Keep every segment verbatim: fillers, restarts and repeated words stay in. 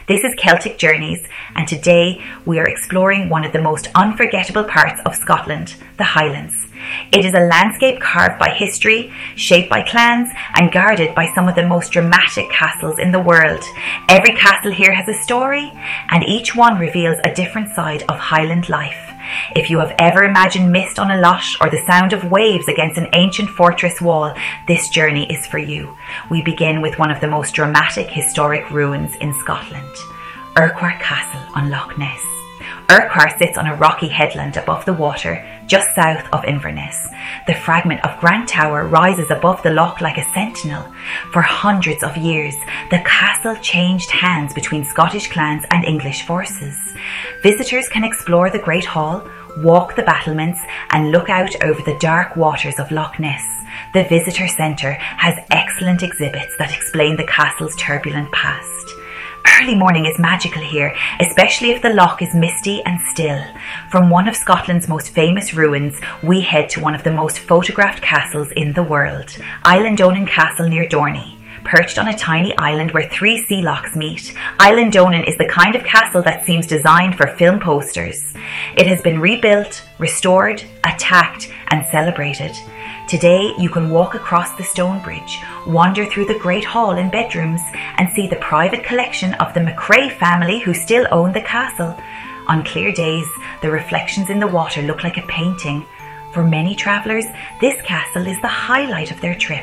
This is Celtic Journeys, and today we are exploring one of the most unforgettable parts of Scotland, the Highlands. It is a landscape carved by history, shaped by clans, and guarded by some of the most dramatic castles in the world. Every castle here has a story, and each one reveals a different side of Highland life. If you have ever imagined mist on a loch or the sound of waves against an ancient fortress wall, this journey is for you. We begin with one of the most dramatic historic ruins in Scotland, Urquhart Castle on Loch Ness. Urquhart sits on a rocky headland above the water, just south of Inverness. The fragment of Grant Tower rises above the loch like a sentinel. For hundreds of years, the castle changed hands between Scottish clans and English forces. Visitors can explore the Great Hall, walk the battlements, and look out over the dark waters of Loch Ness. The visitor centre has excellent exhibits that explain the castle's turbulent past. Early morning is magical here, especially if the loch is misty and still. From one of Scotland's most famous ruins, we head to one of the most photographed castles in the world, Eilean Castle near Dorney. Perched on a tiny island where three sea lochs meet, Eilean is the kind of castle that seems designed for film posters. It has been rebuilt, restored, attacked, and celebrated. Today, you can walk across the stone bridge, wander through the Great Hall and bedrooms, and see the private collection of the McRae family who still own the castle. On clear days, the reflections in the water look like a painting. For many travellers, this castle is the highlight of their trip.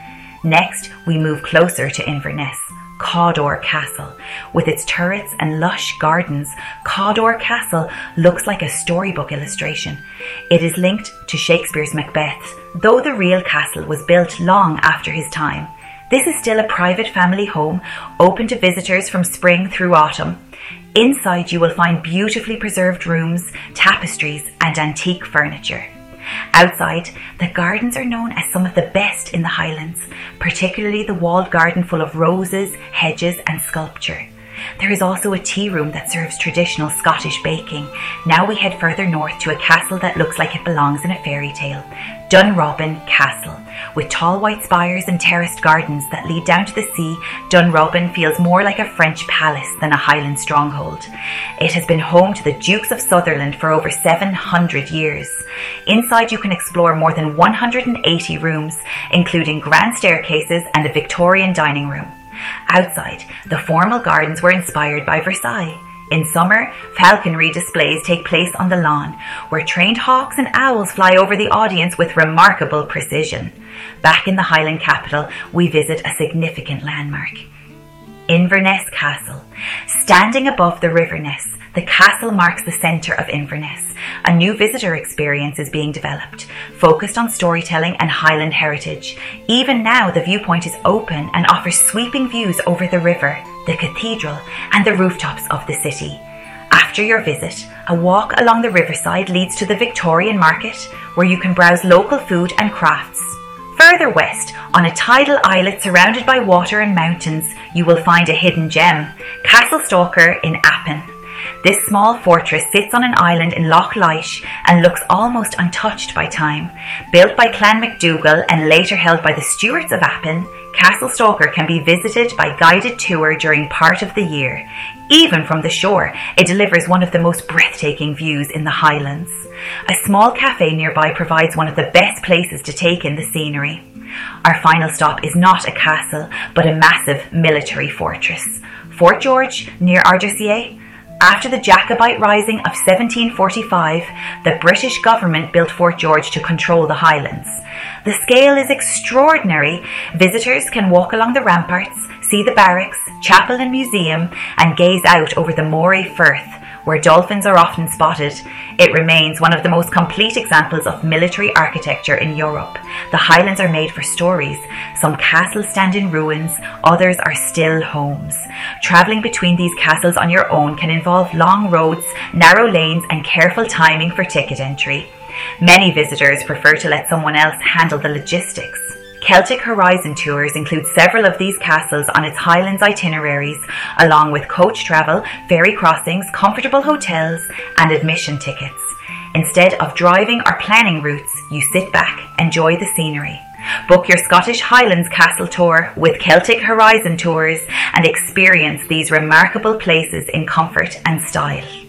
Next, we move closer to Inverness, Cawdor Castle. With its turrets and lush gardens, Cawdor Castle looks like a storybook illustration. It is linked to Shakespeare's Macbeth, though the real castle was built long after his time. This is still a private family home, open to visitors from spring through autumn. Inside you will find beautifully preserved rooms, tapestries, and antique furniture. Outside, the gardens are known as some of the best in the Highlands, particularly the walled garden full of roses, hedges, and sculpture. There is also a tea room that serves traditional Scottish baking. Now we head further north to a castle that looks like it belongs in a fairy tale, Dunrobin Castle. With tall white spires and terraced gardens that lead down to the sea, Dunrobin feels more like a French palace than a Highland stronghold. It has been home to the Dukes of Sutherland for over seven hundred years. Inside you can explore more than one hundred eighty rooms, including grand staircases and a Victorian dining room. Outside, the formal gardens were inspired by Versailles. In summer, falconry displays take place on the lawn, where trained hawks and owls fly over the audience with remarkable precision. Back in the Highland capital, we visit a significant landmark, Inverness Castle. Standing above the River Ness, the castle marks the centre of Inverness. A new visitor experience is being developed, focused on storytelling and Highland heritage. Even now, the viewpoint is open and offers sweeping views over the river, the cathedral, and the rooftops of the city. After your visit, a walk along the riverside leads to the Victorian Market, where you can browse local food and crafts. Further west, on a tidal islet surrounded by water and mountains, you will find a hidden gem, Castle Stalker in Appin. This small fortress sits on an island in Loch Laish and looks almost untouched by time. Built by Clan MacDougall and later held by the Stuarts of Appin, Castle Stalker can be visited by guided tour during part of the year. Even from the shore, it delivers one of the most breathtaking views in the Highlands. A small cafe nearby provides one of the best places to take in the scenery. Our final stop is not a castle, but a massive military fortress, Fort George near Ardressier. After the Jacobite Rising of seventeen forty-five, the British government built Fort George to control the Highlands. The scale is extraordinary. Visitors can walk along the ramparts, see the barracks, chapel and museum, and gaze out over the Moray Firth, where dolphins are often spotted. It remains one of the most complete examples of military architecture in Europe. The Highlands are made for stories. Some castles stand in ruins, others are still homes. Travelling between these castles on your own can involve long roads, narrow lanes, and careful timing for ticket entry. Many visitors prefer to let someone else handle the logistics. Celtic Horizon tours include several of these castles on its Highlands itineraries, along with coach travel, ferry crossings, comfortable hotels, and admission tickets. Instead of driving or planning routes, you sit back, enjoy the scenery. Book your Scottish Highlands Castle tour with Celtic Horizon Tours and experience these remarkable places in comfort and style.